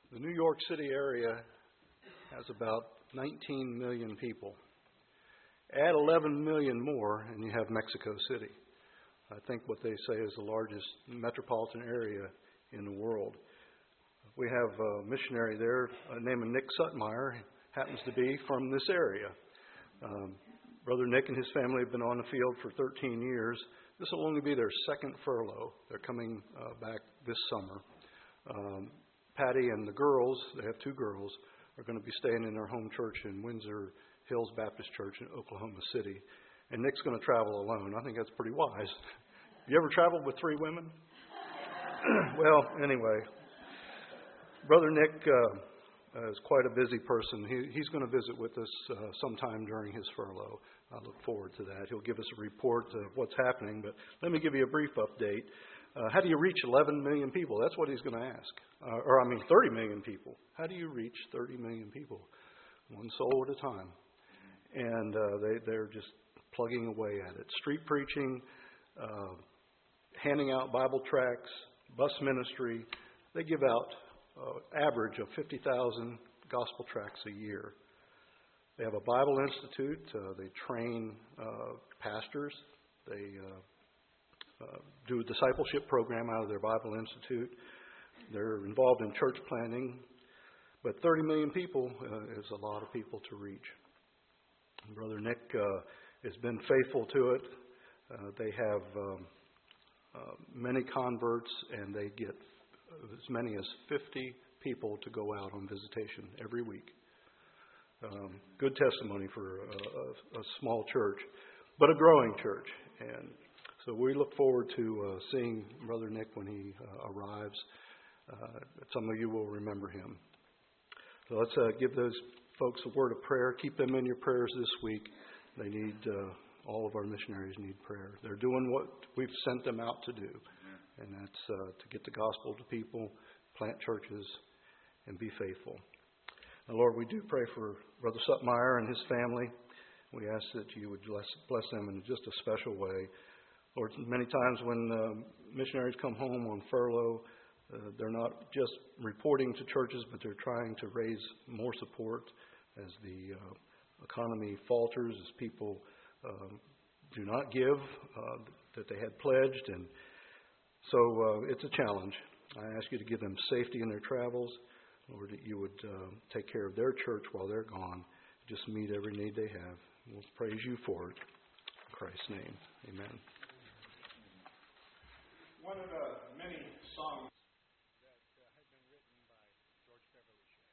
The New York City area has about 19 million people. Add 11 million more and you have Mexico City. I think what they say is the largest metropolitan area in the world. We have a missionary there named Nick Sutmeyer, happens to be from this area. Brother Nick and his family have been on the field for 13 years. This will only be their second furlough. They're coming back this summer. Patty and the girls, they have two girls, are going to be staying in their home church in Windsor Hills Baptist Church in Oklahoma City. And Nick's going to travel alone. I think that's pretty wise. You ever traveled with three women? Well, anyway, Brother Nick is quite a busy person. He's going to visit with us sometime during his furlough. I look forward to that. He'll give us a report of what's happening. But let me give you a brief update. How do you reach 11 million people? That's what he's going to ask. 30 million people. How do you reach 30 million people? One soul at a time. And they're just plugging away at it. Street preaching, handing out Bible tracts, bus ministry. They give out average of 50,000 gospel tracts a year. They have a Bible Institute. They train pastors. They do a discipleship program out of their Bible Institute. They're involved in church planting. But 30 million people is a lot of people to reach. Brother Nick has been faithful to it. They have many converts, and they get as many as 50 people to go out on visitation every week. Good testimony for a small church, but a growing church. And so we look forward to seeing Brother Nick when he arrives. Some of you will remember him. So let's give those folks a word of prayer. Keep them in your prayers this week. They need, all of our missionaries need prayer. They're doing what we've sent them out to do. And that's to get the gospel to people, plant churches, and be faithful. Now, Lord, we do pray for Brother Sutmeyer and his family. We ask that you would bless them in just a special way. Lord, many times when missionaries come home on furlough, they're not just reporting to churches, but they're trying to raise more support as the economy falters, as people do not give that they had pledged. And so it's a challenge. I ask you to give them safety in their travels, Lord, that you would take care of their church while they're gone. Just meet every need they have. We'll praise you for it. In Christ's name, amen. One of the many songs that had been written by George Beverly Shea.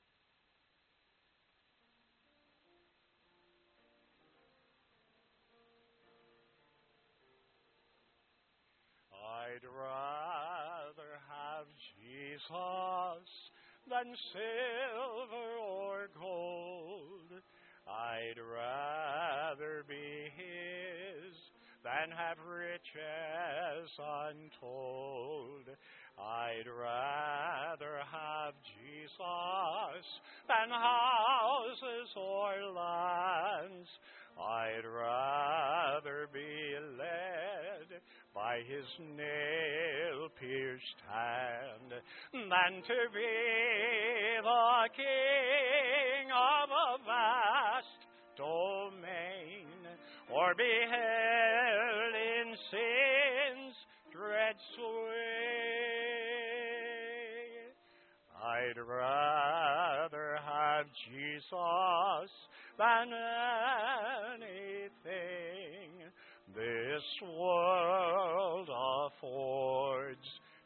I'd rather have Jesus than silver or gold. I'd rather be his than have riches untold. I'd rather have Jesus than houses or lands. I'd rather be led by his nail-pierced hand than to be the king of a vast domain, or be held in sin's dread sway. I'd rather have Jesus than anything this world affords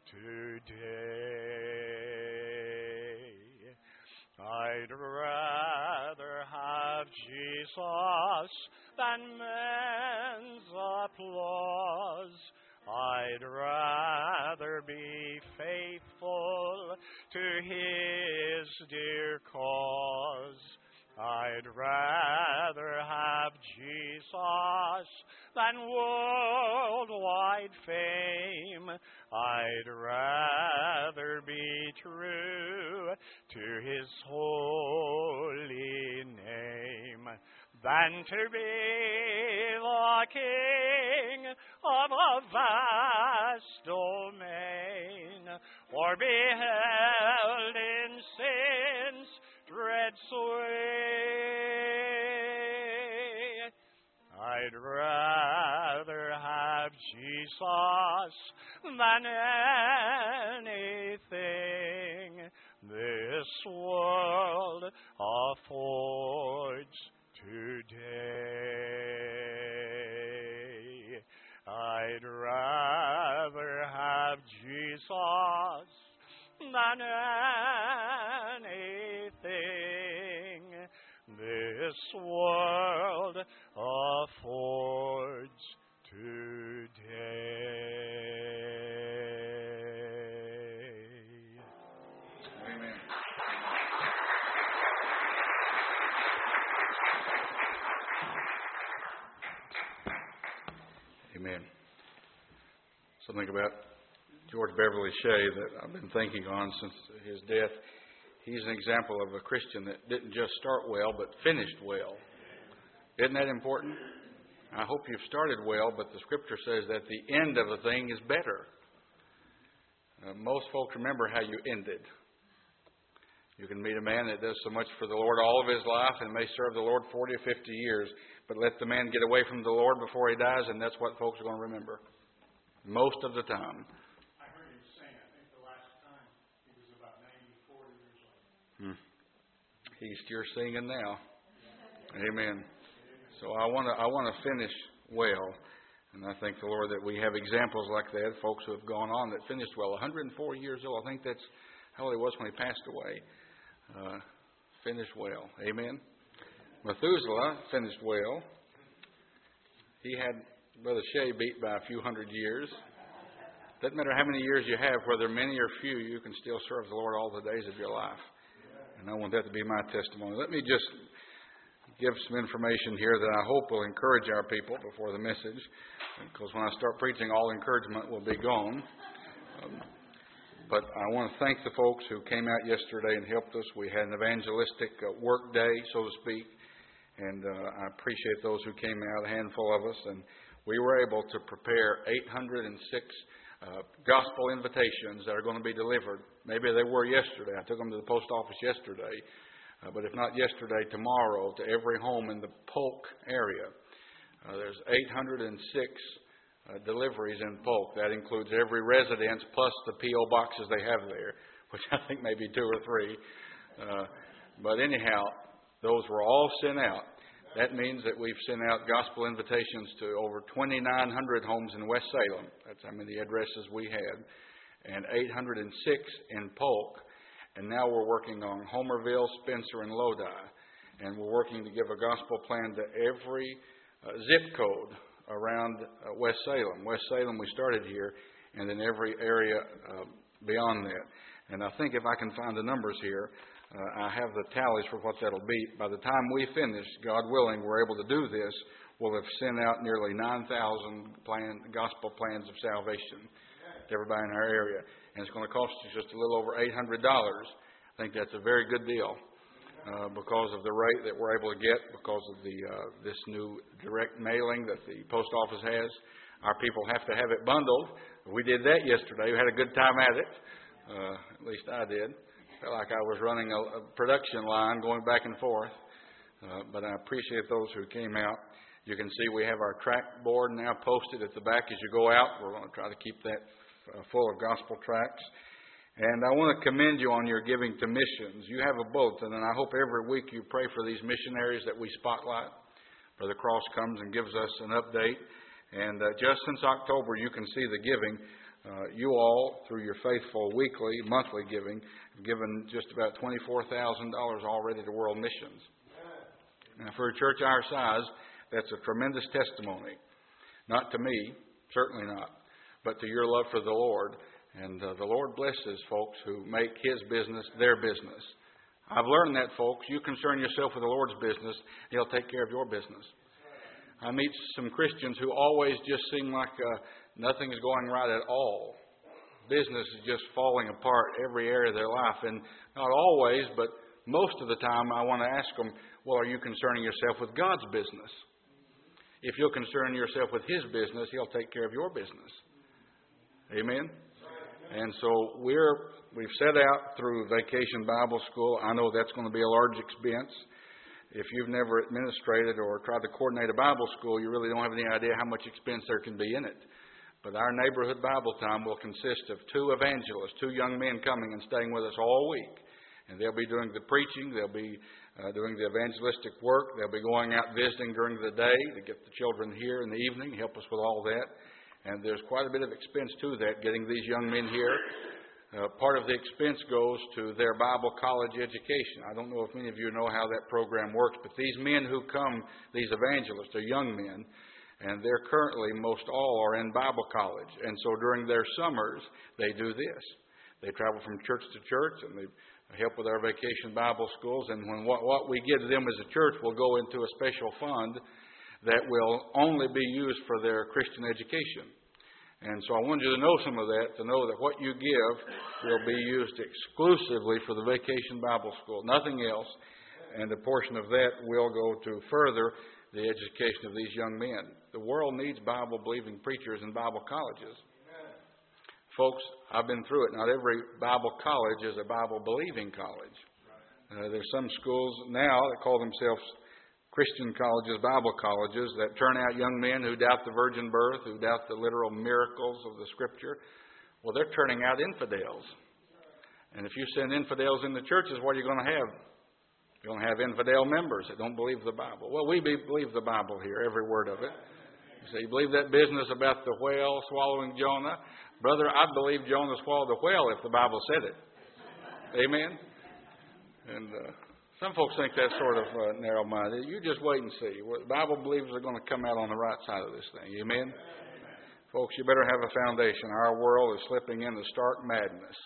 today. I'd rather have Jesus than men's applause. I'd rather be faithful to his dear cause. I'd rather have Jesus than worldwide fame. I'd rather be true to his holy name than to be the king of a vast domain, or be held in sin than anything this world affords today. I'd rather have Jesus than anything this world affords today. Amen. Amen. Something about George Beverly Shea that I've been thinking on since his death. He's an example of a Christian that didn't just start well, but finished well. Isn't that important? I hope you've started well, but the Scripture says that the end of a thing is better. Most folks remember how you ended. You can meet a man that does so much for the Lord all of his life and may serve the Lord 40 or 50 years, but let the man get away from the Lord before he dies, and that's what folks are going to remember most of the time. I heard him sing. I think the last time he was about 94 years old. He's still singing now. Amen. So I want to finish well, and I thank the Lord that we have examples like that, folks who have gone on that finished well. 104 years old. I think that's how old he was when he passed away. Finished well. Amen. Methuselah finished well. He had Brother Shea beat by a few hundred years. Doesn't matter how many years you have, whether many or few, you can still serve the Lord all the days of your life. And I want that to be my testimony. Let me just give some information here that I hope will encourage our people before the message, because when I start preaching, all encouragement will be gone. But I want to thank the folks who came out yesterday and helped us. We had an evangelistic work day, so to speak, and I appreciate those who came out, a handful of us, and we were able to prepare 806 gospel invitations that are going to be delivered. Maybe they were yesterday. I took them to the post office yesterday. But if not yesterday, tomorrow, to every home in the Polk area. There's 806 deliveries in Polk. That includes every residence plus the P.O. boxes they have there, which I think may be 2 or 3. But anyhow, those were all sent out. That means that we've sent out gospel invitations to over 2,900 homes in West Salem. That's how many addresses we had. And 806 in Polk. And now we're working on Homerville, Spencer, and Lodi. And we're working to give a gospel plan to every zip code around West Salem. West Salem, we started here, and then every area beyond that. And I think if I can find the numbers here, I have the tallies for what that'll be. By the time we finish, God willing, we're able to do this, we'll have sent out nearly 9,000 gospel plans of salvation to everybody in our area. And it's going to cost you just a little over $800. I think that's a very good deal because of the rate that we're able to get, because of this new direct mailing that the post office has. Our people have to have it bundled. We did that yesterday. We had a good time at it. At least I did. Felt like I was running a production line going back and forth. But I appreciate those who came out. You can see we have our tract board now posted at the back as you go out. We're going to try to keep that full of gospel tracts. And I want to commend you on your giving to missions. You have a bulletin, and I hope every week you pray for these missionaries that we spotlight. Brother Cross comes and gives us an update. And just since October, you can see the giving. You all, through your faithful weekly, monthly giving, have given just about $24,000 already to world missions. Now, for a church our size, that's a tremendous testimony. Not to me, certainly not, but to your love for the Lord. And the Lord blesses folks who make His business their business. I've learned that, folks. You concern yourself with the Lord's business, He'll take care of your business. I meet some Christians who always just seem like nothing is going right at all. Business is just falling apart every area of their life. And not always, but most of the time I want to ask them, well, are you concerning yourself with God's business? If you'll concern yourself with His business, He'll take care of your business. Amen? And so we've set out through Vacation Bible School. I know that's going to be a large expense. If you've never administrated or tried to coordinate a Bible school, you really don't have any idea how much expense there can be in it. But our neighborhood Bible time will consist of 2 evangelists, 2 young men coming and staying with us all week. And they'll be doing the preaching, they'll be doing the evangelistic work, they'll be going out visiting during the day to get the children here in the evening, help us with all that. And there's quite a bit of expense to that, getting these young men here. Part of the expense goes to their Bible college education. I don't know if many of you know how that program works, but these men who come, these evangelists, are young men, and they're currently, most all are in Bible college. And so during their summers, they do this. They travel from church to church, and they help with our vacation Bible schools. And when what we give to them as a church will go into a special fund that will only be used for their Christian education. And so I wanted you to know some of that, to know that what you give will be used exclusively for the Vacation Bible School, nothing else. And a portion of that will go to further the education of these young men. The world needs Bible-believing preachers in Bible colleges. Folks, I've been through it. Not every Bible college is a Bible-believing college. There's some schools now that call themselves Christian colleges, Bible colleges, that turn out young men who doubt the virgin birth, who doubt the literal miracles of the Scripture. Well, they're turning out infidels. And if you send infidels in the churches, what are you going to have? You're going to have infidel members that don't believe the Bible. Well, we believe the Bible here, every word of it. You say, you believe that business about the whale swallowing Jonah? Brother, I'd believe Jonah swallowed a whale if the Bible said it. Amen? And some folks think that's sort of narrow-minded. You just wait and see. The Bible believers are going to come out on the right side of this thing. Amen? Folks, you better have a foundation. Our world is slipping into stark madness.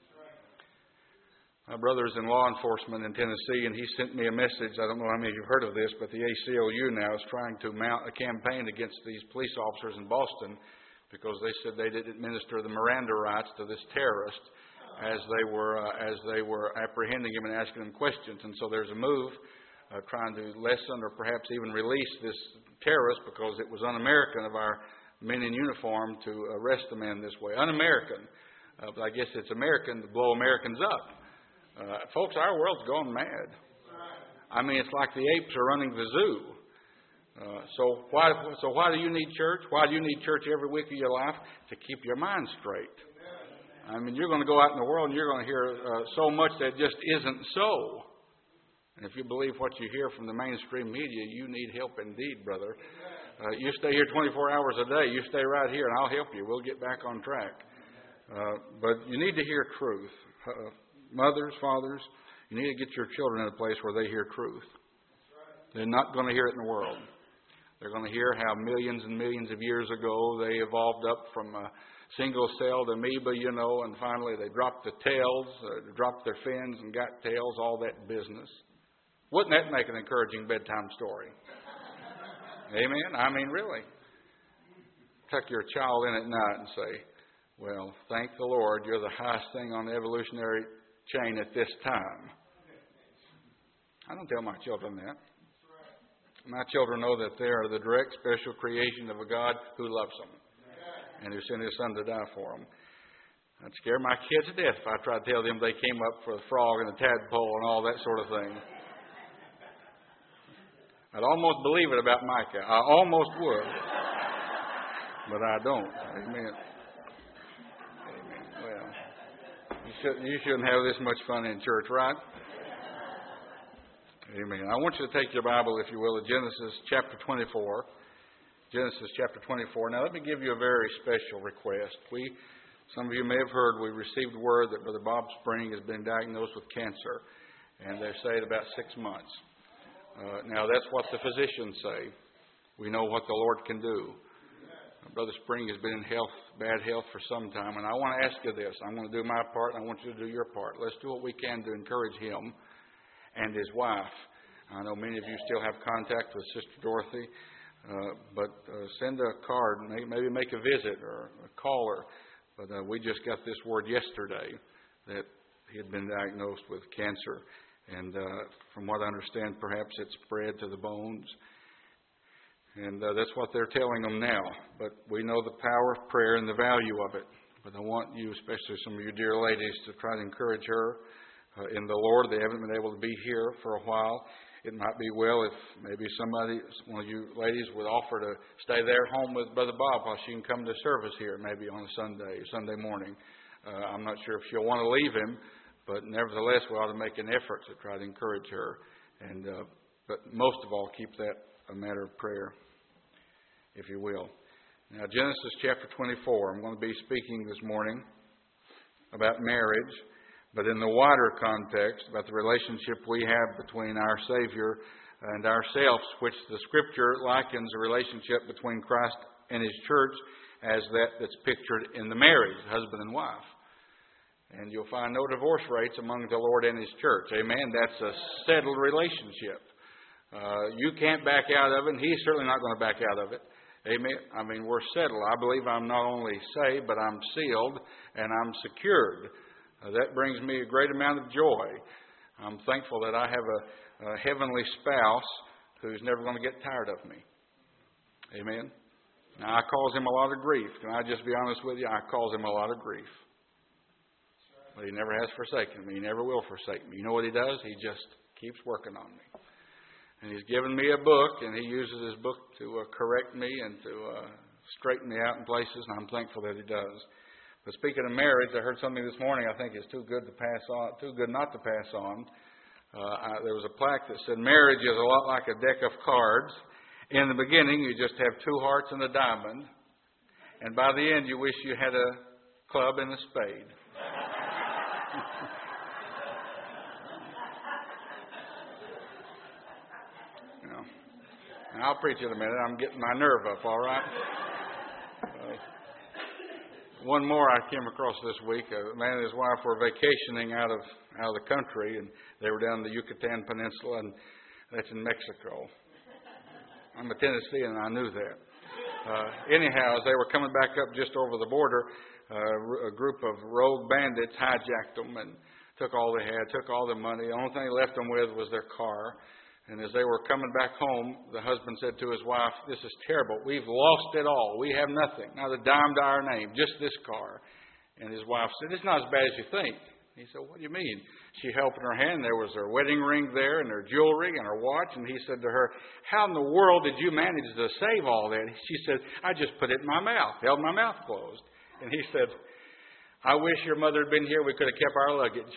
My brother is in law enforcement in Tennessee, and he sent me a message. I don't know how many of you have heard of this, but the ACLU now is trying to mount a campaign against these police officers in Boston because they said they didn't administer the Miranda rights to this terrorist as they were apprehending him and asking him questions. And so there's a move trying to lessen or perhaps even release this terrorist because it was un-American of our men in uniform to arrest a man this way. Un-American. But I guess it's American to blow Americans up. Folks, our world's gone mad. I mean, it's like the apes are running the zoo. So why do you need church? Why do you need church every week of your life? To keep your mind straight. I mean, you're going to go out in the world and you're going to hear so much that just isn't so. And if you believe what you hear from the mainstream media, you need help indeed, brother. You stay here 24 hours a day. You stay right here and I'll help you. We'll get back on track. But you need to hear truth. Mothers, fathers, you need to get your children in a place where they hear truth. They're not going to hear it in the world. They're going to hear how millions and millions of years ago they evolved up from a single-celled amoeba, and finally they dropped the tails, dropped their fins and got tails, all that business. Wouldn't that make an encouraging bedtime story? Amen? I mean, really. Tuck your child in at night and say, well, thank the Lord, you're the highest thing on the evolutionary chain at this time. I don't tell my children that. My children know that they are the direct special creation of a God who loves them and who sent His Son to die for them. I'd scare my kids to death if I tried to tell them they came up for a frog and a tadpole and all that sort of thing. I'd almost believe it about Micah. I almost would. But I don't. Amen. Well, you shouldn't have this much fun in church, right? Amen. I want you to take your Bible, if you will, to Genesis chapter 24. Genesis chapter 24. Now, let me give you a very special request. Some of you may have heard, we received word that Brother Bob Spring has been diagnosed with cancer, and they say it about 6 months. Now, that's what the physicians say. We know what the Lord can do. Brother Spring has been in bad health for some time, and I want to ask you this. I'm going to do my part, and I want you to do your part. Let's do what we can to encourage him and his wife. I know many of you still have contact with Sister Dorothy, but send a card, maybe make a visit or call her. But we just got this word yesterday that he had been diagnosed with cancer, and from what I understand, perhaps it spread to the bones. And that's what they're telling them now. But we know the power of prayer and the value of it. But I want you, especially some of you dear ladies, to try to encourage her. in the Lord. They haven't been able to be here for a while. It might be well if maybe one of you ladies would offer to stay there home with Brother Bob while she can come to service here, maybe on a Sunday morning. I'm not sure if she'll want to leave him, but nevertheless, we ought to make an effort to try to encourage her. But most of all, keep that a matter of prayer, if you will. Now, Genesis chapter 24. I'm going to be speaking this morning about marriage, but in the wider context, about the relationship we have between our Savior and ourselves, which the Scripture likens a relationship between Christ and His church as that's pictured in the marriage, husband and wife. And you'll find no divorce rates among the Lord and His church. Amen. That's a settled relationship. You can't back out of it, and He's certainly not going to back out of it. Amen. I mean, we're settled. I believe I'm not only saved, but I'm sealed and I'm secured. That brings me a great amount of joy. I'm thankful that I have a heavenly spouse who's never going to get tired of me. Amen. Now, I cause him a lot of grief. Can I just be honest with you? I cause him a lot of grief. But He never has forsaken me. He never will forsake me. You know what He does? He just keeps working on me. And He's given me a book, and He uses His book to correct me and to straighten me out in places, and I'm thankful that He does. But speaking of marriage, I heard something this morning I think is too good not to pass on. There was a plaque that said, marriage is a lot like a deck of cards. In the beginning, you just have two hearts and a diamond. And by the end, you wish you had a club and a spade. Now, I'll preach in a minute. I'm getting my nerve up, all right? One more I came across this week. A man and his wife were vacationing out of the country, and they were down the Yucatan Peninsula, and that's in Mexico. I'm a Tennessean, and I knew that. Anyhow, as they were coming back up just over the border, a group of rogue bandits hijacked them and took all they had, took all their money. The only thing they left them with was their car. And as they were coming back home, the husband said to his wife, "This is terrible. We've lost it all. We have nothing. Not a dime to our name, just this car." And his wife said, "It's not as bad as you think." He said, "What do you mean?" She held in her hand. There was her wedding ring there and her jewelry and her watch. And he said to her, "How in the world did you manage to save all that?" She said, "I just put it in my mouth, held my mouth closed." And he said, "I wish your mother had been here. We could have kept our luggage."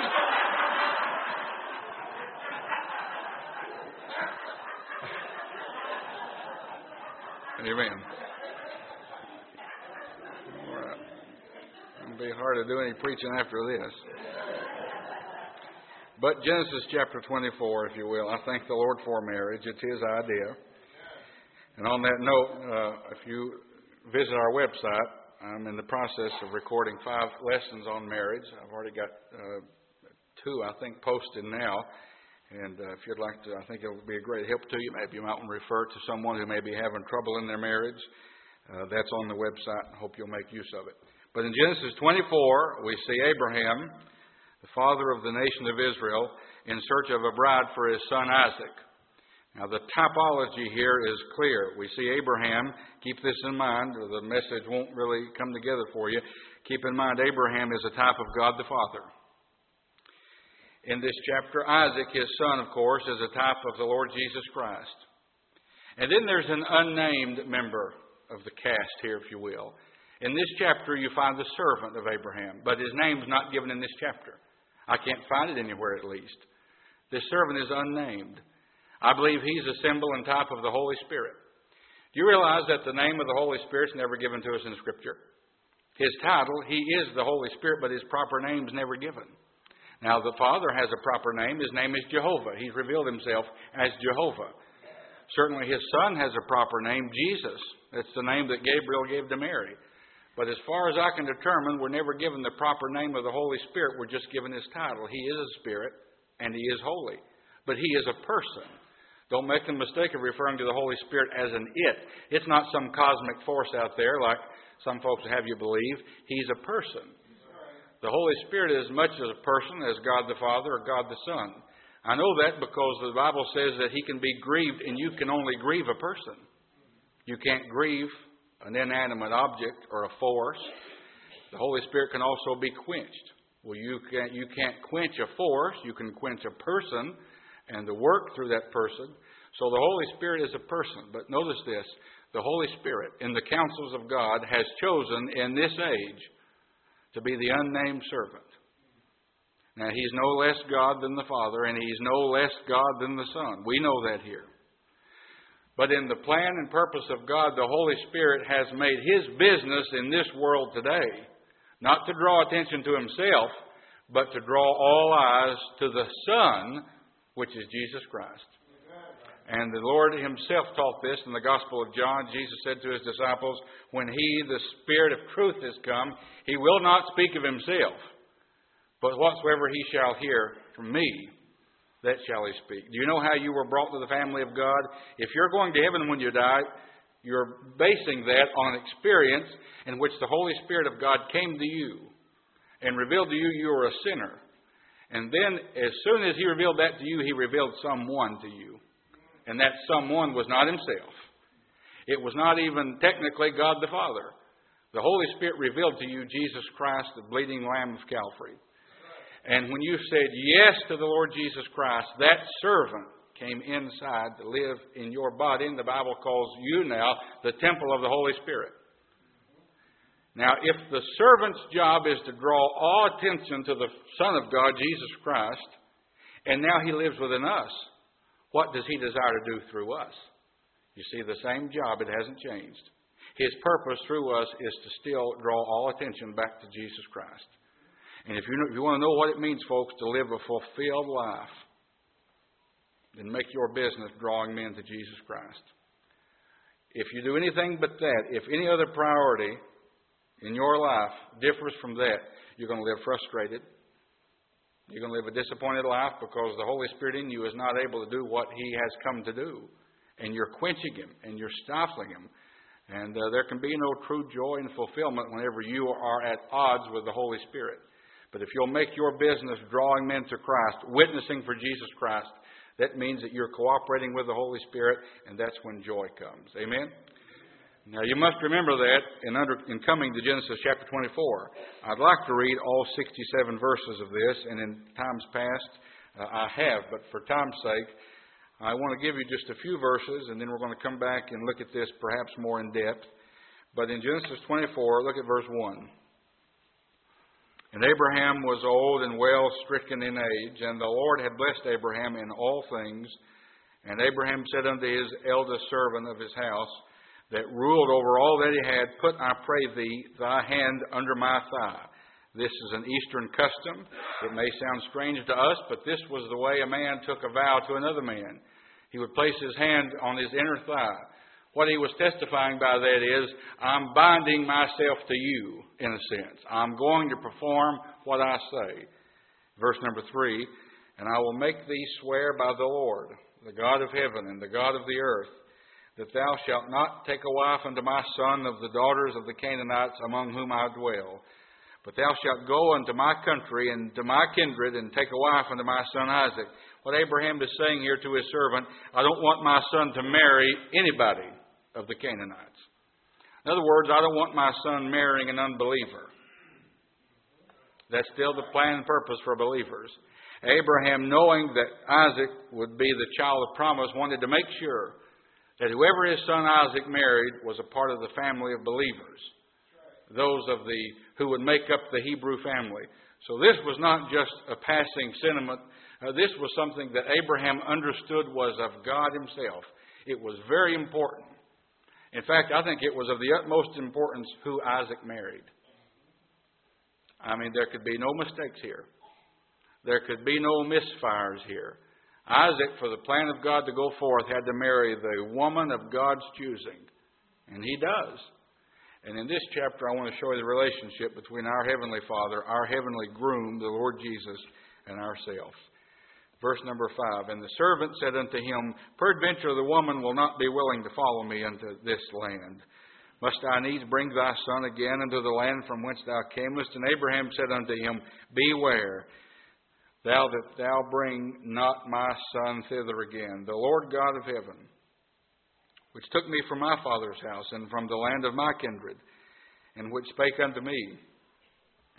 Amen. All right. It'll be hard to do any preaching after this. But Genesis chapter 24, if you will. I thank the Lord for marriage. It's His idea. And on that note, if you visit our website, I'm in the process of recording 5 lessons on marriage. I've already got 2, I think, posted now. And if you'd like to, I think it will be a great help to you. Maybe you might want to refer to someone who may be having trouble in their marriage. That's on the website. I hope you'll make use of it. But in Genesis 24, we see Abraham, the father of the nation of Israel, in search of a bride for his son Isaac. Now, the typology here is clear. We see Abraham. Keep this in mind, or the message won't really come together for you. Keep in mind, Abraham is a type of God the Father. In this chapter, Isaac, his son, of course, is a type of the Lord Jesus Christ. And then there's an unnamed member of the cast here, if you will. In this chapter, you find the servant of Abraham, but his name's not given in this chapter. I can't find it anywhere, at least. This servant is unnamed. I believe he's a symbol and type of the Holy Spirit. Do you realize that the name of the Holy Spirit's never given to us in Scripture? His title, He is the Holy Spirit, but His proper name's never given. Now, the Father has a proper name. His name is Jehovah. He's revealed Himself as Jehovah. Certainly, His Son has a proper name, Jesus. That's the name that Gabriel gave to Mary. But as far as I can determine, we're never given the proper name of the Holy Spirit. We're just given His title. He is a Spirit, and He is holy. But He is a person. Don't make the mistake of referring to the Holy Spirit as an it. It's not some cosmic force out there like some folks have you believe. He's a person. The Holy Spirit is as much as a person as God the Father or God the Son. I know that because the Bible says that He can be grieved, and you can only grieve a person. You can't grieve an inanimate object or a force. The Holy Spirit can also be quenched. Well, you can't quench a force. You can quench a person and the work through that person. So the Holy Spirit is a person. But notice this. The Holy Spirit, in the counsels of God, has chosen in this age to be the unnamed servant. Now, He's no less God than the Father, and He's no less God than the Son. We know that here. But in the plan and purpose of God, the Holy Spirit has made His business in this world today, not to draw attention to Himself, but to draw all eyes to the Son, which is Jesus Christ. And the Lord Himself taught this in the Gospel of John. Jesus said to His disciples, when He, the Spirit of truth, is come, He will not speak of Himself, but whatsoever He shall hear from me, that shall He speak. Do you know how you were brought to the family of God? If you're going to heaven when you die, you're basing that on an experience in which the Holy Spirit of God came to you and revealed to you you were a sinner. And then as soon as He revealed that to you, He revealed someone to you. And that someone was not Himself. It was not even technically God the Father. The Holy Spirit revealed to you Jesus Christ, the bleeding Lamb of Calvary. And when you said yes to the Lord Jesus Christ, that servant came inside to live in your body. And the Bible calls you now the temple of the Holy Spirit. Now, if the servant's job is to draw all attention to the Son of God, Jesus Christ, and now He lives within us, what does He desire to do through us? You see, the same job, it hasn't changed. His purpose through us is to still draw all attention back to Jesus Christ. And if you want to know what it means, folks, to live a fulfilled life, then make your business drawing men to Jesus Christ. If you do anything but that, if any other priority in your life differs from that, you're going to live frustrated. You're going to live a disappointed life because the Holy Spirit in you is not able to do what He has come to do. And you're quenching Him and you're stifling Him. And there can be no true joy and fulfillment whenever you are at odds with the Holy Spirit. But if you'll make your business drawing men to Christ, witnessing for Jesus Christ, that means that you're cooperating with the Holy Spirit, and that's when joy comes. Amen? Now, you must remember that in coming to Genesis chapter 24. I'd like to read all 67 verses of this, and in times past I have, but for time's sake, I want to give you just a few verses, and then we're going to come back and look at this perhaps more in depth. But in Genesis 24, look at verse 1. And Abraham was old and well stricken in age, and the Lord had blessed Abraham in all things. And Abraham said unto his eldest servant of his house, that ruled over all that he had, put, I pray thee, thy hand under my thigh. This is an Eastern custom. It may sound strange to us, but this was the way a man took a vow to another man. He would place his hand on his inner thigh. What he was testifying by that is, I'm binding myself to you, in a sense. I'm going to perform what I say. Verse number 3, and I will make thee swear by the Lord, the God of heaven and the God of the earth, that thou shalt not take a wife unto my son of the daughters of the Canaanites among whom I dwell. But thou shalt go unto my country and to my kindred and take a wife unto my son Isaac. What Abraham is saying here to his servant, I don't want my son to marry anybody of the Canaanites. In other words, I don't want my son marrying an unbeliever. That's still the plan and purpose for believers. Abraham, knowing that Isaac would be the child of promise, wanted to make sure that whoever his son Isaac married was a part of the family of believers. Those who would make up the Hebrew family. So this was not just a passing sentiment. This was something that Abraham understood was of God Himself. It was very important. In fact, I think it was of the utmost importance who Isaac married. I mean, there could be no mistakes here. There could be no misfires here. Isaac, for the plan of God to go forth, had to marry the woman of God's choosing. And he does. And in this chapter, I want to show you the relationship between our Heavenly Father, our heavenly groom, the Lord Jesus, and ourselves. Verse number 5, and the servant said unto him, peradventure the woman will not be willing to follow me unto this land. Must I needs bring thy son again into the land from whence thou camest? And Abraham said unto him, beware, thou that thou bring not my son thither again. The Lord God of heaven, which took me from my father's house and from the land of my kindred, and which spake unto me,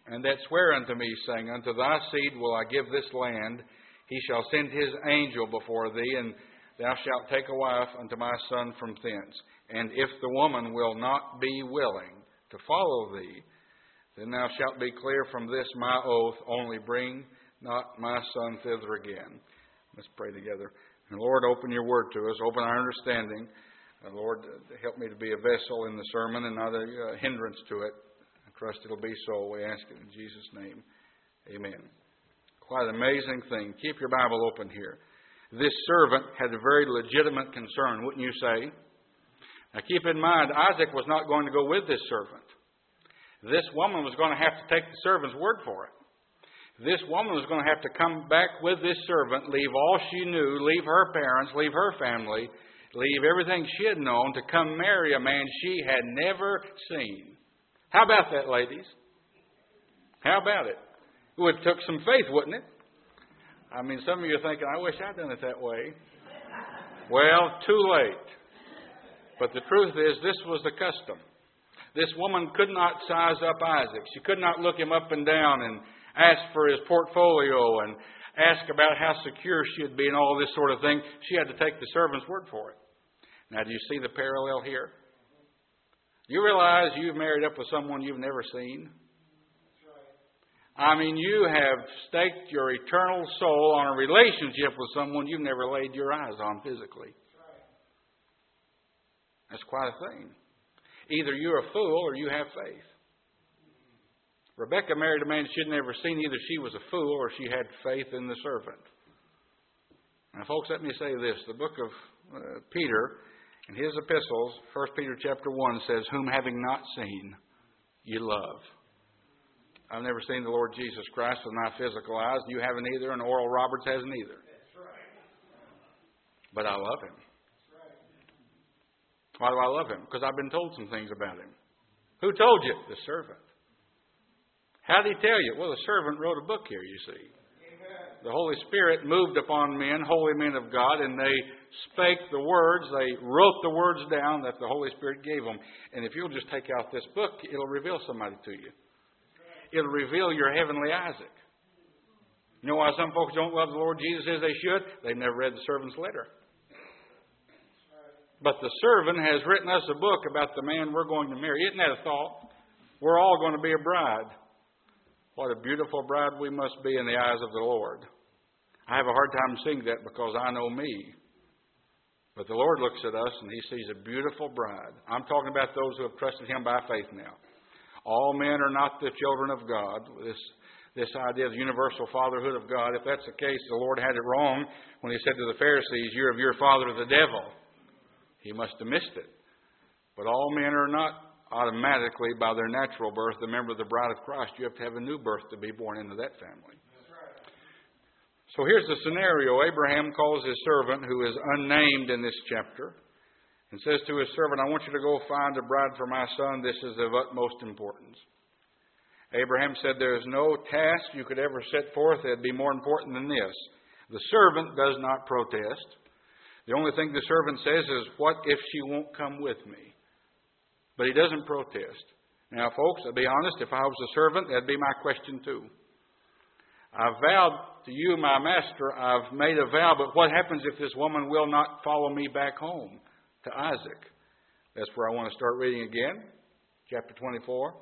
And that sware unto me, saying, Unto thy seed will I give this land. He shall send his angel before thee, and thou shalt take a wife unto my son from thence. And if the woman will not be willing to follow thee, then thou shalt be clear from this my oath, only bring not my son thither again. Let's pray together. And Lord, open your word to us, open our understanding. Lord, help me to be a vessel in the sermon and not a hindrance to it. I trust it'll be so. We ask it in Jesus' name. Amen. Quite an amazing thing. Keep your Bible open here. This servant had a very legitimate concern, wouldn't you say? Now keep in mind, Isaac was not going to go with this servant. This woman was going to have to take the servant's word for it. This woman was going to have to come back with this servant, leave all she knew, leave her parents, leave her family, leave everything she had known to come marry a man she had never seen. How about that, ladies? How about it? It would have took some faith, wouldn't it? I mean, some of you are thinking, I wish I'd done it that way. Well, too late. But the truth is, this was the custom. This woman could not size up Isaac. She could not look him up and down and ask for his portfolio and ask about how secure she'd be and all this sort of thing. She had to take the servant's word for it. Now, do you see the parallel here? You realize you've married up with someone you've never seen? I mean, you have staked your eternal soul on a relationship with someone you've never laid your eyes on physically. That's quite a thing. Either you're a fool or you have faith. Rebecca married a man she'd never seen. Either she was a fool or she had faith in the servant. Now, folks, let me say this. The book of Peter, in his epistles, 1 Peter chapter 1 says, Whom having not seen, you love. I've never seen the Lord Jesus Christ with my physical eyes. You haven't either, and Oral Roberts hasn't either. But I love him. Why do I love him? Because I've been told some things about him. Who told you? The servant. How did he tell you? Well, the servant wrote a book here, you see. Amen. The Holy Spirit moved upon men, holy men of God, and they spake the words. They wrote the words down that the Holy Spirit gave them. And if you'll just take out this book, it'll reveal somebody to you. It'll reveal your heavenly Isaac. You know why some folks don't love the Lord Jesus as they should? They've never read the servant's letter. But the servant has written us a book about the man we're going to marry. Isn't that a thought? We're all going to be a bride. What a beautiful bride we must be in the eyes of the Lord. I have a hard time seeing that because I know me. But the Lord looks at us and He sees a beautiful bride. I'm talking about those who have trusted Him by faith now. All men are not the children of God. This idea of the universal fatherhood of God, if that's the case, the Lord had it wrong when He said to the Pharisees, You're of your father the devil. He must have missed it. But all men are not automatically, by their natural birth, a member of the bride of Christ. You have to have a new birth to be born into that family. So here's the scenario. Abraham calls his servant, who is unnamed in this chapter, and says to his servant, I want you to go find a bride for my son. This is of utmost importance. Abraham said, There is no task you could ever set forth that would be more important than this. The servant does not protest. The only thing the servant says is, What if she won't come with me? But he doesn't protest. Now, folks, I'll be honest, if I was a servant, that'd be my question too. I've vowed to you, my master, I've made a vow, but what happens if this woman will not follow me back home to Isaac? That's where I want to start reading again. Chapter 24.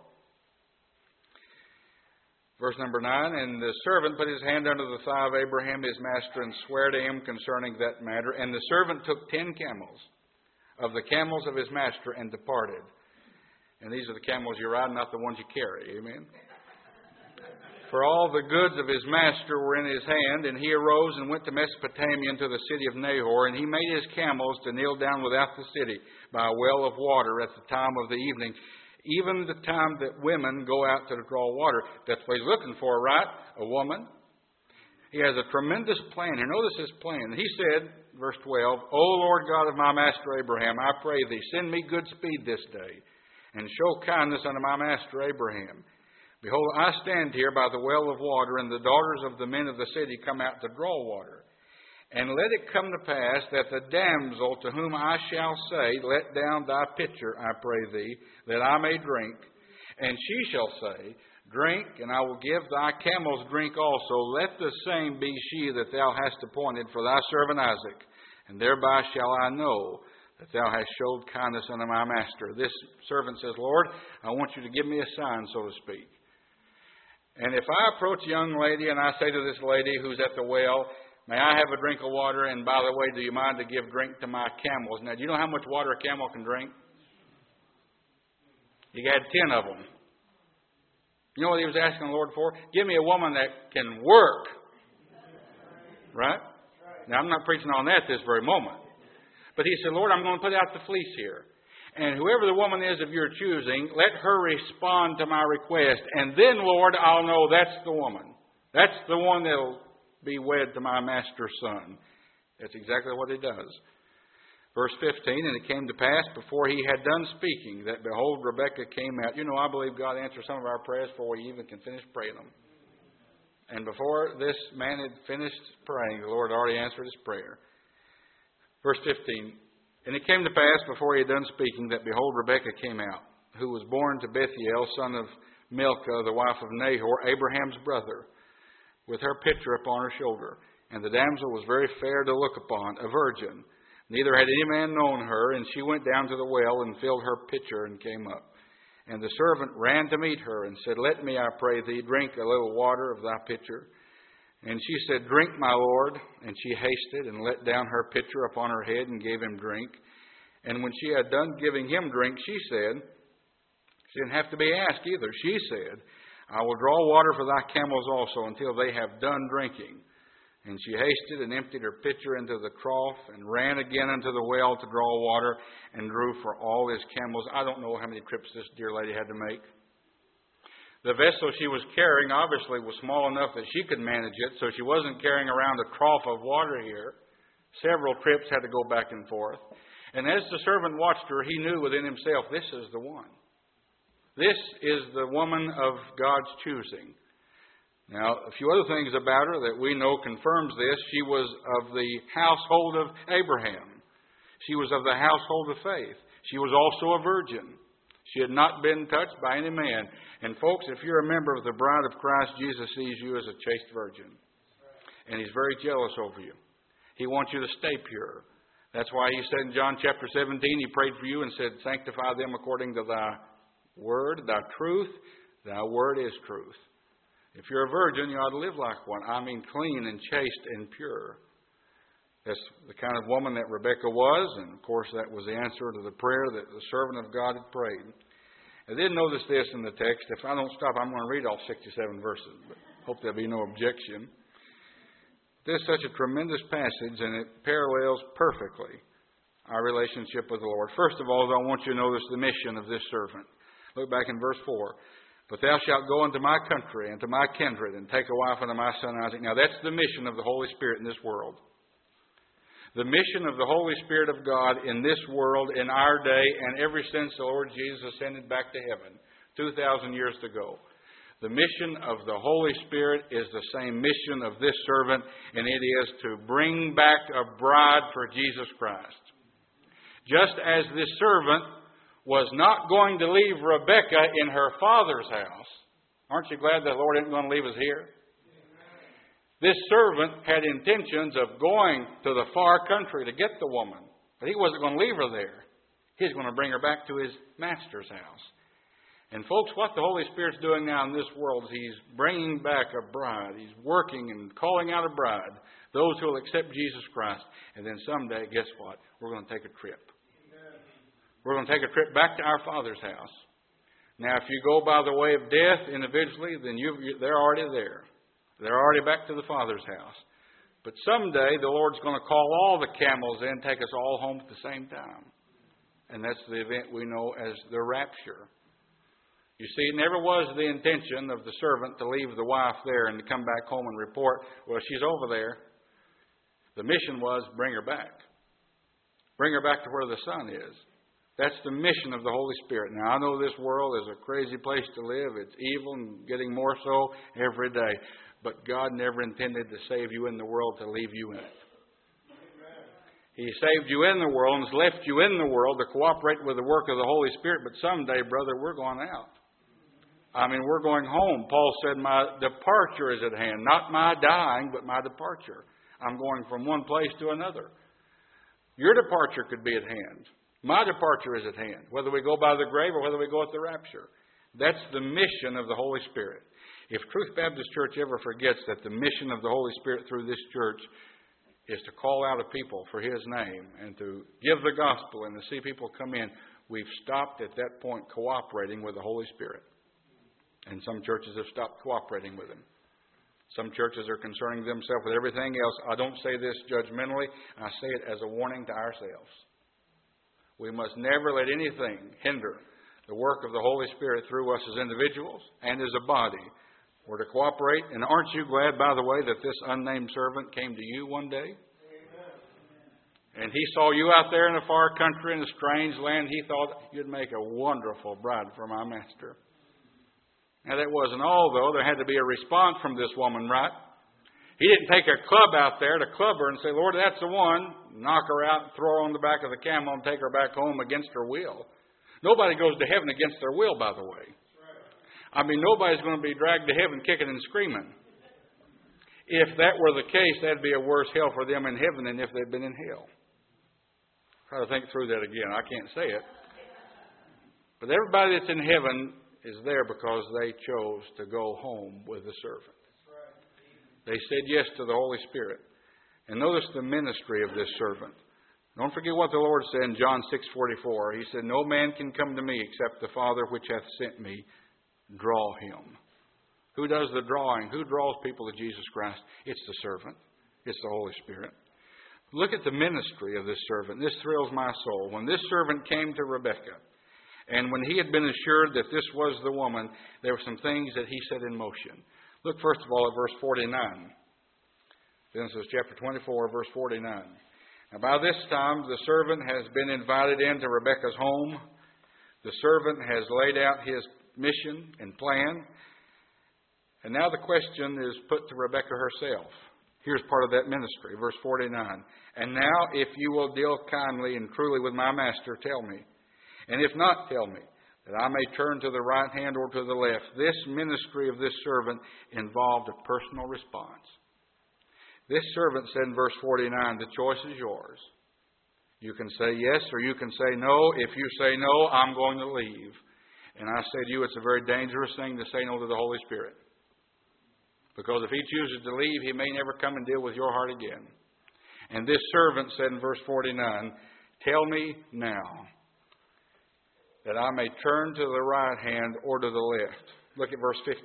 Verse number 9, And the servant put his hand under the thigh of Abraham, his master, and sware to him concerning that matter. And the servant took 10 camels of the camels of his master and departed. And these are the camels you ride, not the ones you carry. Amen. For all the goods of his master were in his hand, and he arose and went to Mesopotamia into the city of Nahor, and he made his camels to kneel down without the city by a well of water at the time of the evening, even the time that women go out to draw water. That's what he's looking for, right? A woman. He has a tremendous plan. And notice his plan. He said, verse 12, O Lord God of my master Abraham, I pray thee, send me good speed this day, and show kindness unto my master Abraham. Behold, I stand here by the well of water, and the daughters of the men of the city come out to draw water. And let it come to pass that the damsel to whom I shall say, Let down thy pitcher, I pray thee, that I may drink. And she shall say, Drink, and I will give thy camels drink also. Let the same be she that thou hast appointed for thy servant Isaac, and thereby shall I know that thou hast showed kindness unto my master. This servant says, Lord, I want you to give me a sign, so to speak. And if I approach a young lady and I say to this lady who's at the well, may I have a drink of water, and by the way, do you mind to give drink to my camels? Now, do you know how much water a camel can drink? He had 10 of them. You know what he was asking the Lord for? Give me a woman that can work. Right? Now, I'm not preaching on that this very moment. But he said, Lord, I'm going to put out the fleece here. And whoever the woman is of your choosing, let her respond to my request. And then, Lord, I'll know that's the woman. That's the one that'll be wed to my master's son. That's exactly what he does. Verse 15, and it came to pass before he had done speaking that, behold, Rebekah came out. You know, I believe God answers some of our prayers before we even can finish praying them. And before this man had finished praying, the Lord already answered his prayer. Verse 15, and it came to pass before he had done speaking that, behold, Rebekah came out, who was born to Bethuel, son of Milcah, the wife of Nahor, Abraham's brother, with her pitcher upon her shoulder. And the damsel was very fair to look upon, a virgin. Neither had any man known her, and she went down to the well and filled her pitcher and came up. And the servant ran to meet her and said, Let me, I pray thee, drink a little water of thy pitcher. And she said, Drink, my lord. And she hasted and let down her pitcher upon her head and gave him drink. And when she had done giving him drink, she didn't have to be asked either. She said, I will draw water for thy camels also until they have done drinking. And she hasted and emptied her pitcher into the trough and ran again unto the well to draw water and drew for all his camels. I don't know how many trips this dear lady had to make. The vessel she was carrying obviously was small enough that she could manage it, so she wasn't carrying around a trough of water here. Several trips had to go back and forth. And as the servant watched her, he knew within himself, this is the one. This is the woman of God's choosing. Now, a few other things about her that we know confirms this. She was of the household of Abraham. She was of the household of faith. She was also a virgin. She had not been touched by any man. And folks, if you're a member of the bride of Christ, Jesus sees you as a chaste virgin. And He's very jealous over you. He wants you to stay pure. That's why He said in John chapter 17, He prayed for you and said, Sanctify them according to thy word, thy truth. Thy word is truth. If you're a virgin, you ought to live like one. I mean clean and chaste and pure. That's the kind of woman that Rebekah was, and of course that was the answer to the prayer that the servant of God had prayed. I did notice this in the text. If I don't stop, I'm going to read all 67 verses, but hope there'll be no objection. This is such a tremendous passage, and it parallels perfectly our relationship with the Lord. First of all, I want you to notice the mission of this servant. Look back in verse 4. But thou shalt go unto my country and to my kindred and take a wife unto my son Isaac. Now that's the mission of the Holy Spirit in this world. The mission of the Holy Spirit of God in this world, in our day, and ever since the Lord Jesus ascended back to heaven 2,000 years ago. The mission of the Holy Spirit is the same mission of this servant, and it is to bring back a bride for Jesus Christ. Just as this servant was not going to leave Rebekah in her father's house. Aren't you glad that the Lord isn't going to leave us here? This servant had intentions of going to the far country to get the woman. But he wasn't going to leave her there. He's going to bring her back to his master's house. And folks, what the Holy Spirit's doing now in this world is He's bringing back a bride. He's working and calling out a bride. Those who will accept Jesus Christ. And then someday, guess what? We're going to take a trip. We're going to take a trip back to our Father's house. Now, if you go by the way of death individually, then they're already there. They're already back to the Father's house. But someday, the Lord's going to call all the camels in, take us all home at the same time. And that's the event we know as the rapture. You see, it never was the intention of the servant to leave the wife there and to come back home and report, well, she's over there. The mission was, bring her back. Bring her back to where the Son is. That's the mission of the Holy Spirit. Now, I know this world is a crazy place to live. It's evil and getting more so every day. But God never intended to save you in the world to leave you in it. He saved you in the world and has left you in the world to cooperate with the work of the Holy Spirit. But someday, brother, we're going out. I mean, we're going home. Paul said, my departure is at hand. Not my dying, but my departure. I'm going from one place to another. Your departure could be at hand. My departure is at hand, whether we go by the grave or whether we go at the rapture. That's the mission of the Holy Spirit. If Truth Baptist Church ever forgets that the mission of the Holy Spirit through this church is to call out a people for His name and to give the gospel and to see people come in, we've stopped at that point cooperating with the Holy Spirit. And some churches have stopped cooperating with Him. Some churches are concerning themselves with everything else. I don't say this judgmentally. I say it as a warning to ourselves. We must never let anything hinder the work of the Holy Spirit through us as individuals and as a body. We're to cooperate. And aren't you glad, by the way, that this unnamed servant came to you one day? Amen. And he saw you out there in a far country, in a strange land. He thought you'd make a wonderful bride for my master. Now, that wasn't all, though. There had to be a response from this woman, right? He didn't take a club out there to club her and say, Lord, that's the one. Knock her out, throw her on the back of the camel and take her back home against her will. Nobody goes to heaven against their will, by the way. I mean, nobody's going to be dragged to heaven kicking and screaming. If that were the case, that'd be a worse hell for them in heaven than if they'd been in hell. Try to think through that again. I can't say it. But everybody that's in heaven is there because they chose to go home with the servant. They said yes to the Holy Spirit. And notice the ministry of this servant. Don't forget what the Lord said in John 6:44. He said, no man can come to me except the Father which hath sent me draw him. Who does the drawing? Who draws people to Jesus Christ? It's the servant. It's the Holy Spirit. Look at the ministry of this servant. This thrills my soul. When this servant came to Rebekah, and when he had been assured that this was the woman, there were some things that he set in motion. Look first of all at verse 49. Genesis chapter 24, verse 49. Now by this time the servant has been invited into Rebekah's home. The servant has laid out his mission and plan. And now the question is put to Rebekah herself. Here's part of that ministry, verse 49. And now if you will deal kindly and truly with my master, tell me. And if not, tell me, that I may turn to the right hand or to the left. This ministry of this servant involved a personal response. This servant said in verse 49, the choice is yours. You can say yes or you can say no. If you say no, I'm going to leave. And I say to you, it's a very dangerous thing to say no to the Holy Spirit. Because if He chooses to leave, He may never come and deal with your heart again. And this servant said in verse 49, tell me now, that I may turn to the right hand or to the left. Look at verse 58.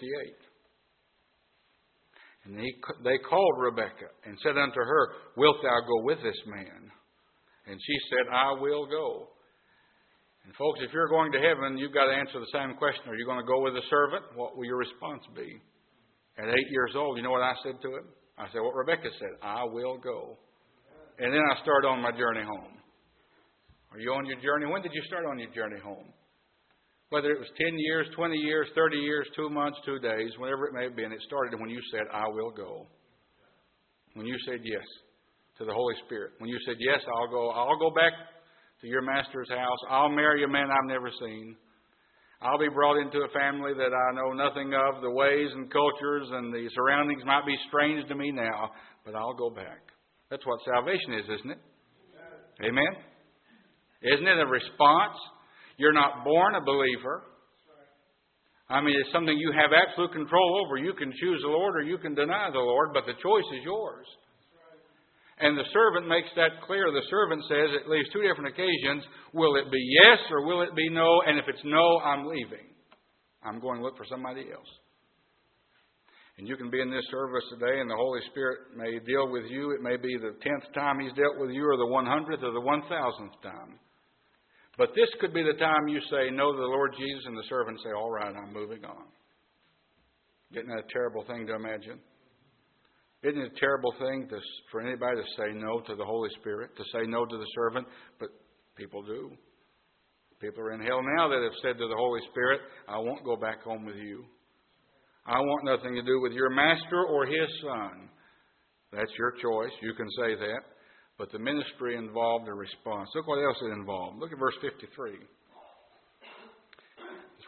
And they called Rebekah and said unto her, wilt thou go with this man? And she said, I will go. And folks, if you're going to heaven, you've got to answer the same question. Are you going to go with the servant? What will your response be? At 8 years old, you know what I said to him? I said what Rebekah said, I will go. And then I started on my journey home. Are you on your journey? When did you start on your journey home? Whether it was 10 years, 20 years, 30 years, 2 months, 2 days, whatever it may have been, it started when you said, I will go. When you said yes to the Holy Spirit. When you said, yes, I'll go back to your master's house. I'll marry a man I've never seen. I'll be brought into a family that I know nothing of. The ways and cultures and the surroundings might be strange to me now, but I'll go back. That's what salvation is, isn't it? Amen? Isn't it a response? You're not born a believer. I mean, it's something you have absolute control over. You can choose the Lord or you can deny the Lord, but the choice is yours. And the servant makes that clear. The servant says at least 2 different occasions, will it be yes or will it be no? And if it's no, I'm leaving. I'm going to look for somebody else. And you can be in this service today and the Holy Spirit may deal with you. It may be the 10th time He's dealt with you or the 100th or the 1,000th time. But this could be the time you say no to the Lord Jesus and the servant say, all right, I'm moving on. Isn't that a terrible thing to imagine? Isn't it a terrible thing for anybody to say no to the Holy Spirit, to say no to the servant? But people do. People are in hell now that have said to the Holy Spirit, I won't go back home with you. I want nothing to do with your master or his son. That's your choice. You can say that. But the ministry involved a response. Look what else it involved. Look at verse 53. The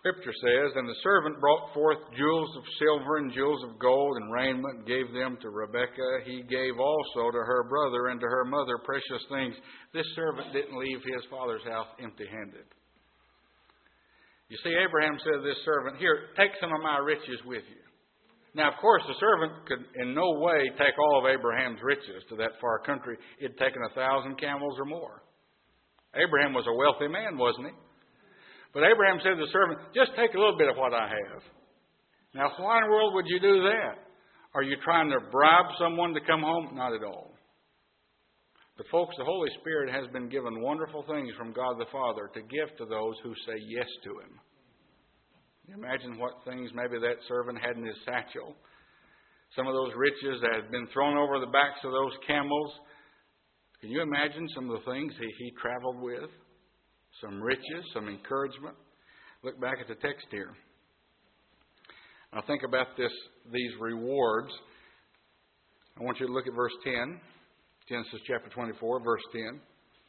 Scripture says, "And the servant brought forth jewels of silver and jewels of gold and raiment, and gave them to Rebekah. He gave also to her brother and to her mother precious things." This servant didn't leave his father's house empty-handed. You see, Abraham said to this servant, "Here, take some of my riches with you." Now, of course, the servant could in no way take all of Abraham's riches to that far country. He'd taken 1,000 camels or more. Abraham was a wealthy man, wasn't he? But Abraham said to the servant, "Just take a little bit of what I have." Now, why in the world would you do that? Are you trying to bribe someone to come home? Not at all. But folks, the Holy Spirit has been given wonderful things from God the Father to give to those who say yes to Him. You imagine what things maybe that servant had in his satchel. Some of those riches that had been thrown over the backs of those camels. Can you imagine some of the things he traveled with? Some riches, some encouragement. Look back at the text here. Now think about these rewards. I want you to look at verse 10. Genesis chapter 24, verse 10.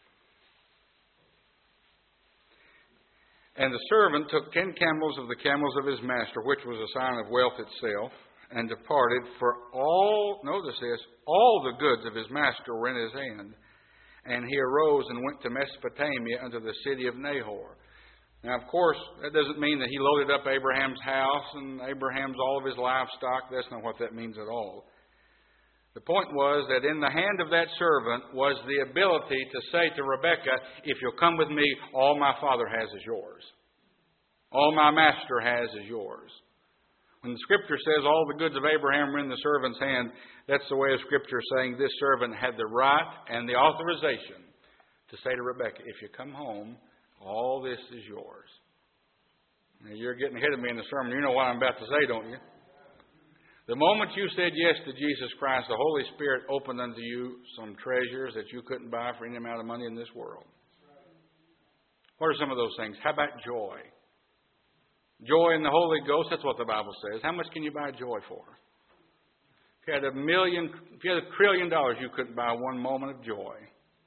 "And the servant took 10 camels of the camels of his master, which was a sign of wealth itself, and departed, for all," notice this, "all the goods of his master were in his hand. And he arose and went to Mesopotamia unto the city of Nahor." Now, of course, that doesn't mean that he loaded up Abraham's house and Abraham's all of his livestock. That's not what that means at all. The point was that in the hand of that servant was the ability to say to Rebekah, "If you'll come with me, all my father has is yours. All my master has is yours." When the Scripture says all the goods of Abraham were in the servant's hand, that's the way of Scripture saying this servant had the right and the authorization to say to Rebekah, "If you come home, all this is yours." Now, you're getting ahead of me in the sermon. You know what I'm about to say, don't you? The moment you said yes to Jesus Christ, the Holy Spirit opened unto you some treasures that you couldn't buy for any amount of money in this world. What are some of those things? How about joy? Joy in the Holy Ghost, that's what the Bible says. How much can you buy joy for? If you had $1 trillion, you couldn't buy one moment of joy.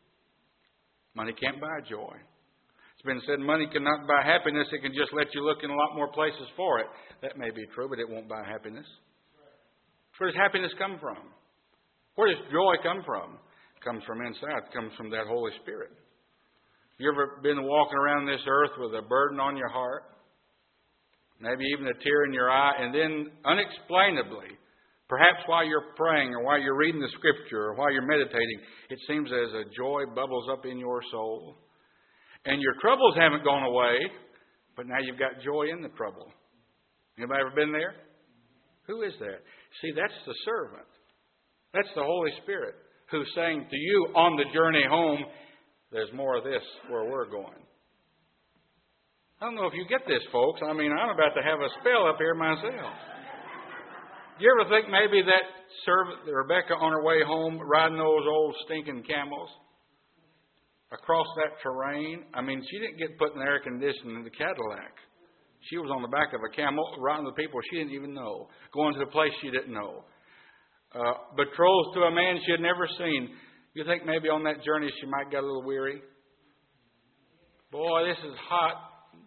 Money can't buy joy. It's been said money cannot buy happiness. It can just let you look in a lot more places for it. That may be true, but it won't buy happiness. Where does happiness come from? Where does joy come from? It comes from inside. It comes from that Holy Spirit. You ever been walking around this earth with a burden on your heart? Maybe even a tear in your eye, and then unexplainably, perhaps while you're praying or while you're reading the Scripture or while you're meditating, it seems as a joy bubbles up in your soul. And your troubles haven't gone away, but now you've got joy in the trouble. Anybody ever been there? Who is that? See, that's the servant. That's the Holy Spirit who's saying to you on the journey home, "There's more of this where we're going." I don't know if you get this, folks. I mean, I'm about to have a spell up here myself. Do you ever think maybe that servant, Rebekah, on her way home, riding those old stinking camels across that terrain? I mean, she didn't get put in air conditioning in the Cadillac. She was on the back of a camel, riding with people she didn't even know, going to a place she didn't know, betrothed to a man she had never seen. You think maybe on that journey she might get a little weary? Boy, this is hot.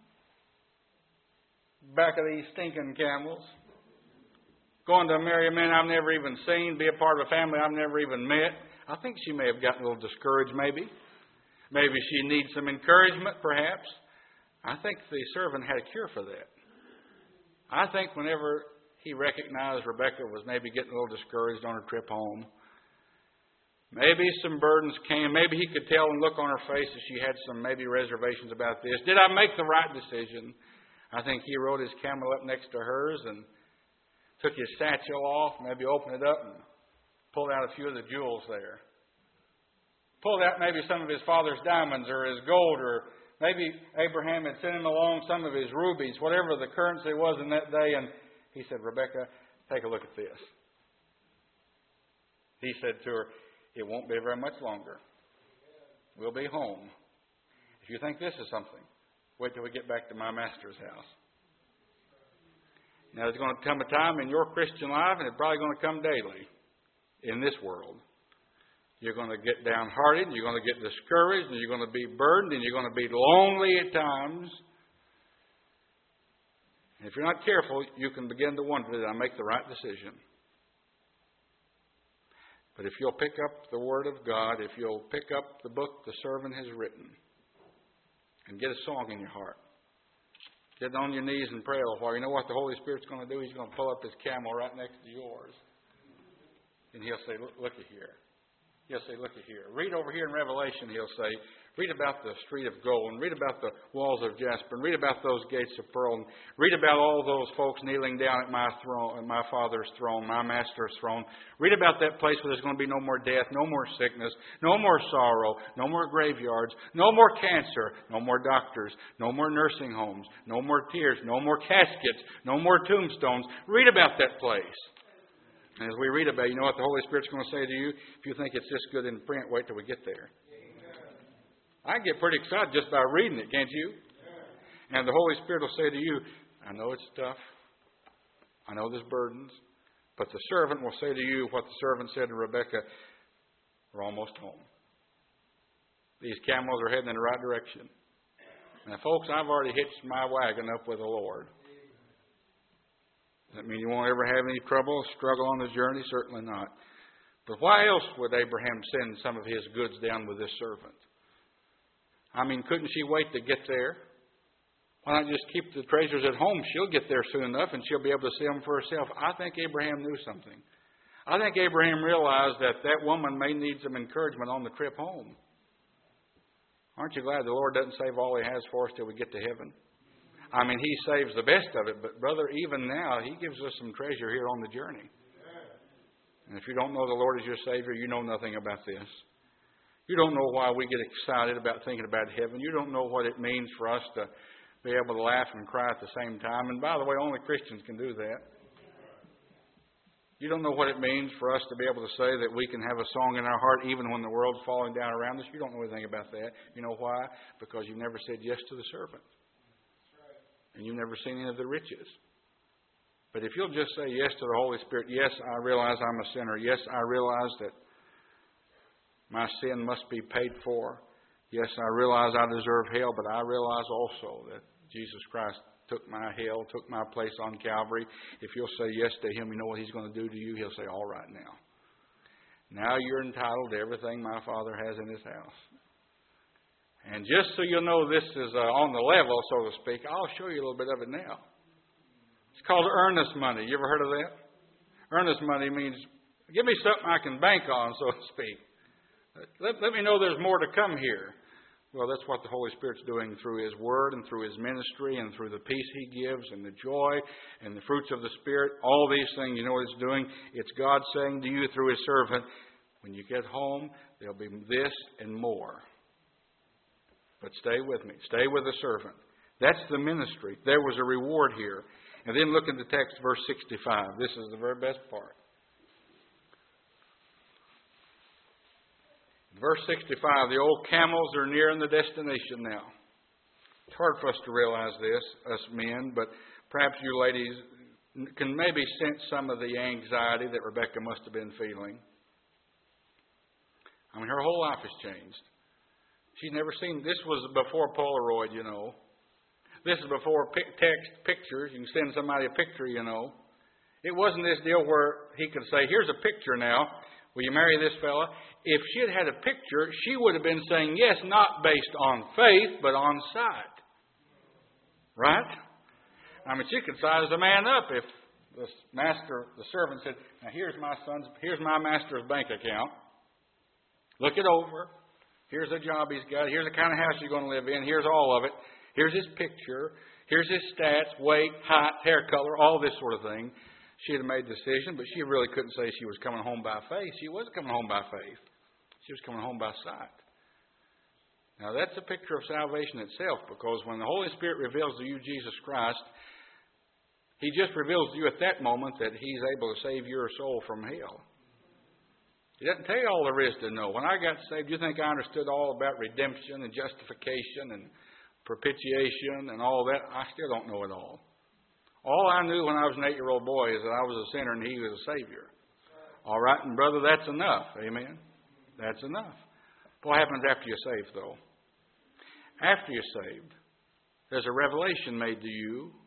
Back of these stinking camels. Going to marry a man I've never even seen, be a part of a family I've never even met. I think she may have gotten a little discouraged maybe. Maybe she needs some encouragement perhaps. I think the servant had a cure for that. I think whenever he recognized Rebekah was maybe getting a little discouraged on her trip home, maybe some burdens came. Maybe he could tell and look on her face that she had some maybe reservations about this. Did I make the right decision? I think he rode his camel up next to hers and took his satchel off, maybe opened it up and pulled out a few of the jewels there. Pulled out maybe some of his father's diamonds or his gold, or maybe Abraham had sent him along some of his rubies, whatever the currency was in that day. And he said, "Rebekah, take a look at this." He said to her, "It won't be very much longer. We'll be home. If you think this is something, wait till we get back to my master's house." Now, there's going to come a time in your Christian life, and it's probably going to come daily in this world. You're going to get downhearted, and you're going to get discouraged, and you're going to be burdened, and you're going to be lonely at times. And if you're not careful, you can begin to wonder, did I make the right decision? But if you'll pick up the Word of God, if you'll pick up the book the servant has written, and get a song in your heart, get on your knees and pray a little while, you know what the Holy Spirit's going to do? He's going to pull up his camel right next to yours. And he'll say, look at here. He'll say, look at here. Read over here in Revelation, he'll say. Read about the street of gold, and read about the walls of jasper, and read about those gates of pearl, and read about all those folks kneeling down at my throne, at my Father's throne, my Master's throne. Read about that place where there's going to be no more death, no more sickness, no more sorrow, no more graveyards, no more cancer, no more doctors, no more nursing homes, no more tears, no more caskets, no more tombstones. Read about that place. And as we read about it, you know what the Holy Spirit's going to say to you? If you think it's this good in print, wait till we get there. I get pretty excited just by reading it, can't you? And the Holy Spirit will say to you, I know it's tough. I know there's burdens. But the servant will say to you what the servant said to Rebekah, we're almost home. These camels are heading in the right direction. Now, folks, I've already hitched my wagon up with the Lord. Does that mean you won't ever have any trouble or struggle on the journey? Certainly not. But why else would Abraham send some of his goods down with this servant? I mean, couldn't she wait to get there? Why not just keep the treasures at home? She'll get there soon enough and she'll be able to see them for herself. I think Abraham knew something. I think Abraham realized that that woman may need some encouragement on the trip home. Aren't you glad the Lord doesn't save all He has for us till we get to heaven? I mean, He saves the best of it, but brother, even now, He gives us some treasure here on the journey. And if you don't know the Lord as your Savior, you know nothing about this. You don't know why we get excited about thinking about heaven. You don't know what it means for us to be able to laugh and cry at the same time. And by the way, only Christians can do that. You don't know what it means for us to be able to say that we can have a song in our heart even when the world's falling down around us. You don't know anything about that. You know why? Because you've never said yes to the servant. And you've never seen any of the riches. But if you'll just say yes to the Holy Spirit, yes, I realize I'm a sinner. Yes, I realize that my sin must be paid for. Yes, I realize I deserve hell, but I realize also that Jesus Christ took my hell, took my place on Calvary. If you'll say yes to Him, you know what He's going to do to you? He'll say, all right now. Now you're entitled to everything my Father has in His house. And just so you'll know this is on the level, so to speak, I'll show you a little bit of it now. It's called earnest money. You ever heard of that? Earnest money means, give me something I can bank on, so to speak. Let me know there's more to come here. Well, that's what the Holy Spirit's doing through His Word and through His ministry and through the peace He gives and the joy and the fruits of the Spirit. All these things, you know what it's doing? It's God saying to you through His servant, when you get home, there'll be this and more. But stay with me. Stay with the servant. That's the ministry. There was a reward here. And then look at the text, verse 65. This is the very best part. Verse 65, the old camels are nearing the destination now. It's hard for us to realize this, us men, but perhaps you ladies can maybe sense some of the anxiety that Rebekah must have been feeling. I mean, her whole life has changed. She's never seen, this was before Polaroid, you know. This is before text pictures. You can send somebody a picture, you know. It wasn't this deal where he could say, here's a picture now. Will you marry this fella? If she had had a picture, she would have been saying yes, not based on faith, but on sight. Right? I mean, she could size the man up if the servant said, now here's my master's bank account. Look it over. Here's the job he's got. Here's the kind of house you're going to live in. Here's all of it. Here's his picture. Here's his stats, weight, height, hair color, all this sort of thing. She'd have made a decision, but she really couldn't say she was coming home by faith. She wasn't coming home by faith. She was coming home by sight. Now, that's a picture of salvation itself, because when the Holy Spirit reveals to you Jesus Christ, He just reveals to you at that moment that He's able to save your soul from hell. He doesn't tell you all there is to know. When I got saved, you think I understood all about redemption and justification and propitiation and all that? I still don't know it all. All I knew when I was an 8-year-old boy is that I was a sinner and He was a Savior. All right, and brother, that's enough. Amen? That's enough. What happens after you're saved, though? After you're saved, there's a revelation made to you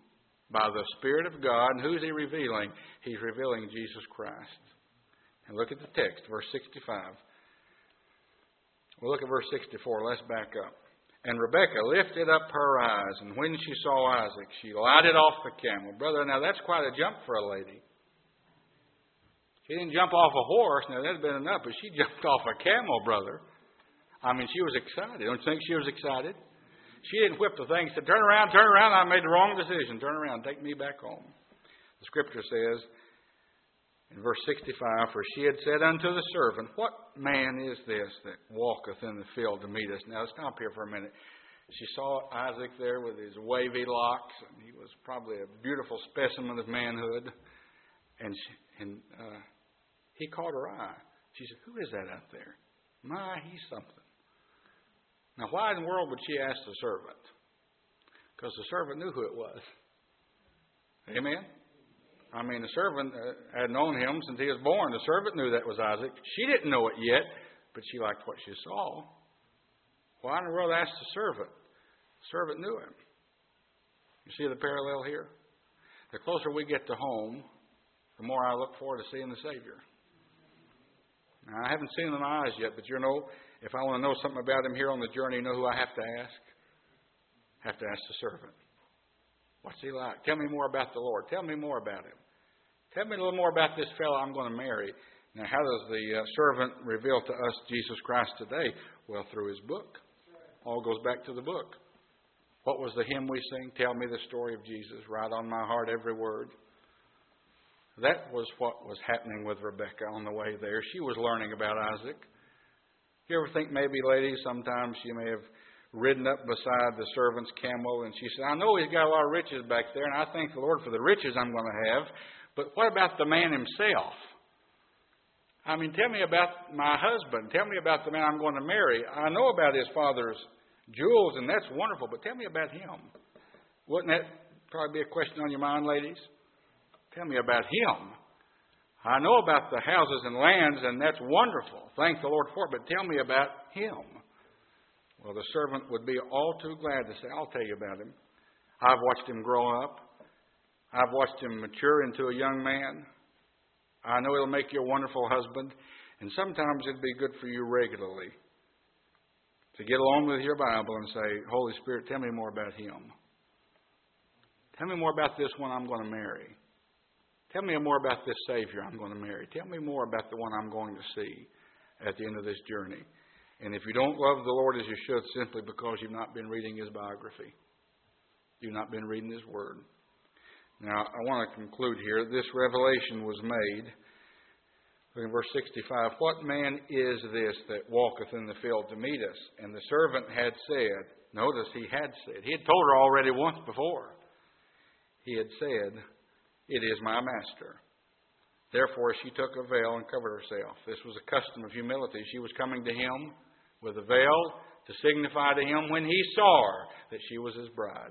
by the Spirit of God. And who's He revealing? He's revealing Jesus Christ. And look at the text, verse 65. We'll look at verse 64. Let's back up. And Rebekah lifted up her eyes, and when she saw Isaac, she lighted off the camel. Brother, now that's quite a jump for a lady. She didn't jump off a horse. Now, that had been enough, but she jumped off a camel, brother. I mean, she was excited. Don't you think she was excited? She didn't whip the thing. She said, turn around, I made the wrong decision. Turn around, take me back home. The Scripture says, in verse 65, for she had said unto the servant, what man is this that walketh in the field to meet us? Now, stop here for a minute. She saw Isaac there with his wavy locks, and he was probably a beautiful specimen of manhood. And he caught her eye. She said, who is that out there? My, he's something. Now, why in the world would she ask the servant? Because the servant knew who it was. Amen? I mean, the servant had known him since he was born. The servant knew that was Isaac. She didn't know it yet, but she liked what she saw. Why in the world ask the servant? The servant knew him. You see the parallel here? The closer we get to home, the more I look forward to seeing the Savior. Now, I haven't seen him in my eyes yet, but you know, if I want to know something about him here on the journey, you know who I have to ask? I have to ask the servant. What's he like? Tell me more about the Lord. Tell me more about him. Tell me a little more about this fellow I'm going to marry. Now, how does the servant reveal to us Jesus Christ today? Well, through his book. All goes back to the book. What was the hymn we sing? Tell me the story of Jesus. Write on my heart every word. That was what was happening with Rebekah on the way there. She was learning about Isaac. You ever think maybe, ladies, sometimes she may have ridden up beside the servant's camel and she said, I know he's got a lot of riches back there and I thank the Lord for the riches I'm going to have, but what about the man himself? I mean, tell me about my husband. Tell me about the man I'm going to marry. I know about his father's jewels and that's wonderful, but tell me about him. Wouldn't that probably be a question on your mind, ladies? Tell me about him. I know about the houses and lands, and that's wonderful. Thank the Lord for it, but tell me about him. Well, the servant would be all too glad to say, I'll tell you about him. I've watched him grow up. I've watched him mature into a young man. I know it'll make you a wonderful husband, and sometimes it'd be good for you regularly to get along with your Bible and say, Holy Spirit, tell me more about him. Tell me more about this one I'm going to marry. Tell me more about this Savior I'm going to marry. Tell me more about the one I'm going to see at the end of this journey. And if you don't love the Lord as you should, simply because you've not been reading his biography, you've not been reading his word. Now, I want to conclude here. This revelation was made. Look in verse 65. What man is this that walketh in the field to meet us? And the servant had said, notice he had said, he had told her already once before. He had said, it is my master. Therefore, she took a veil and covered herself. This was a custom of humility. She was coming to him with a veil to signify to him when he saw her that she was his bride.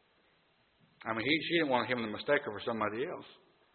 I mean, she didn't want him to mistake her for somebody else.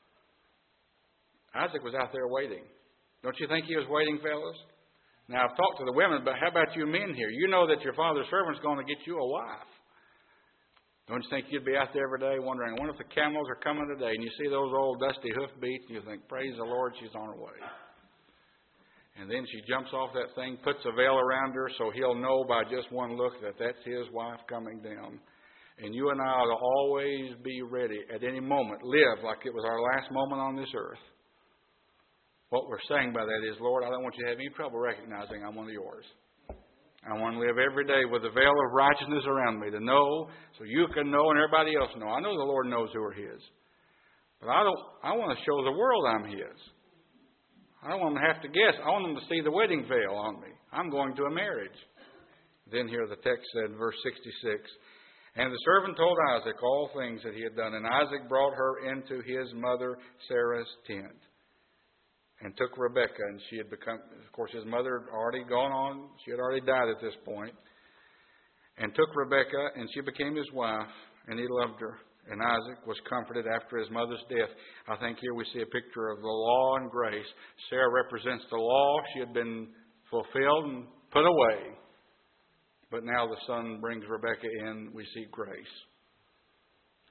Isaac was out there waiting. Don't you think he was waiting, fellas? Now, I've talked to the women, but how about you men here? You know that your father's servant's going to get you a wife. Don't you think you'd be out there every day wondering, I wonder if the camels are coming today? And you see those old dusty hoofbeats, and you think, praise the Lord, she's on her way. And then she jumps off that thing, puts a veil around her so he'll know by just one look that that's his wife coming down. And you and I ought to always be ready at any moment, live like it was our last moment on this earth. What we're saying by that is, Lord, I don't want you to have any trouble recognizing I'm one of yours. I want to live every day with a veil of righteousness around me to know so you can know and everybody else know. I know the Lord knows who are his. But I want to show the world I'm his. I don't want them to have to guess. I want them to see the wedding veil on me. I'm going to a marriage. Then here the text said, verse 66, and the servant told Isaac all things that he had done. And Isaac brought her into his mother Sarah's tent. And took Rebekah, and she had become, of course, his mother had already gone on. She had already died at this point. And took Rebekah, and she became his wife, and he loved her. And Isaac was comforted after his mother's death. I think here we see a picture of the law and grace. Sarah represents the law. She had been fulfilled and put away. But now the Son brings Rebekah in. We see grace.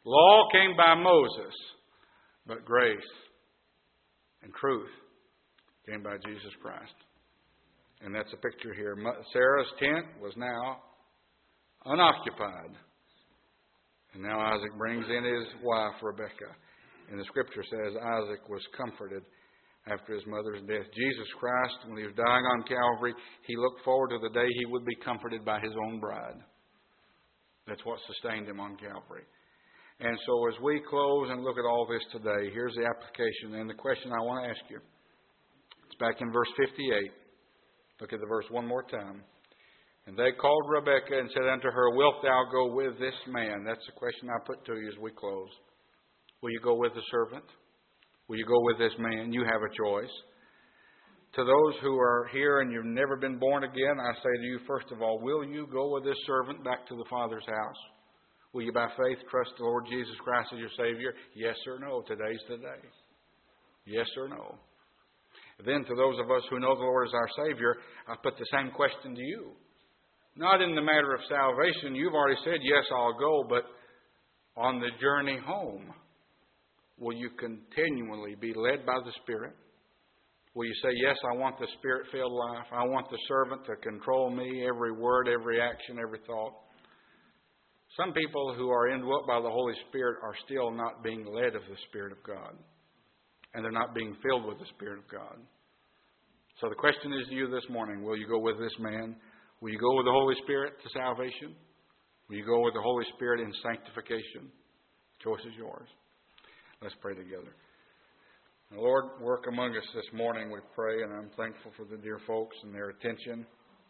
Law came by Moses, but grace and truth came by Jesus Christ. And that's a picture here. Sarah's tent was now unoccupied. And now Isaac brings in his wife, Rebekah. And the Scripture says Isaac was comforted after his mother's death. Jesus Christ, when he was dying on Calvary, he looked forward to the day he would be comforted by his own bride. That's what sustained him on Calvary. And so as we close and look at all this today, here's the application and the question I want to ask you. It's back in verse 58. Look at the verse one more time. And they called Rebekah and said unto her, Wilt thou go with this man? That's the question I put to you as we close. Will you go with the servant? Will you go with this man? You have a choice. To those who are here and you've never been born again, I say to you, first of all, will you go with this servant back to the Father's house? Will you by faith trust the Lord Jesus Christ as your Savior? Yes or no? Today's the day. Yes or no? Then to those of us who know the Lord as our Savior, I put the same question to you. Not in the matter of salvation. You've already said, yes, I'll go. But on the journey home, will you continually be led by the Spirit? Will you say, yes, I want the Spirit-filled life. I want the servant to control me, every word, every action, every thought. Some people who are indwelt by the Holy Spirit are still not being led of the Spirit of God. And they're not being filled with the Spirit of God. So the question is to you this morning, will you go with this man? Will you go with the Holy Spirit to salvation? Will you go with the Holy Spirit in sanctification? The choice is yours. Let's pray together. Now, Lord, work among us this morning, we pray, and I'm thankful for the dear folks and their attention.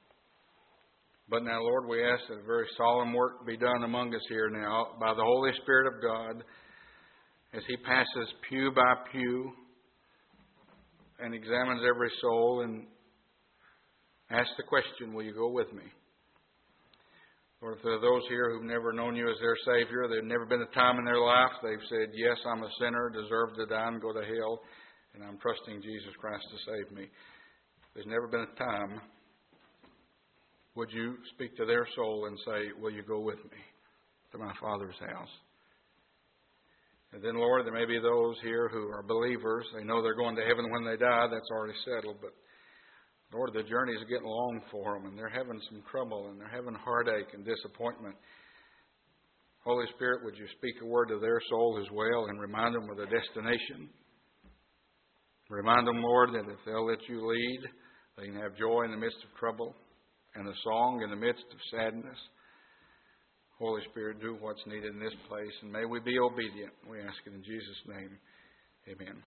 But now, Lord, we ask that a very solemn work be done among us here now by the Holy Spirit of God as He passes pew by pew and examines every soul and asks the question, will you go with me? Or if there are those here who've never known you as their Savior, there's never been a time in their life they've said, yes, I'm a sinner, deserve to die and go to hell, and I'm trusting Jesus Christ to save me. There's never been a time. Would you speak to their soul and say, will you go with me to my Father's house? And then, Lord, there may be those here who are believers. They know they're going to heaven when they die. That's already settled. But, Lord, the journey is getting long for them, and they're having some trouble, and they're having heartache and disappointment. Holy Spirit, would you speak a word to their soul as well and remind them of the destination? Remind them, Lord, that if they'll let you lead, they can have joy in the midst of trouble and a song in the midst of sadness. Holy Spirit, do what's needed in this place, and may we be obedient. We ask it in Jesus' name. Amen.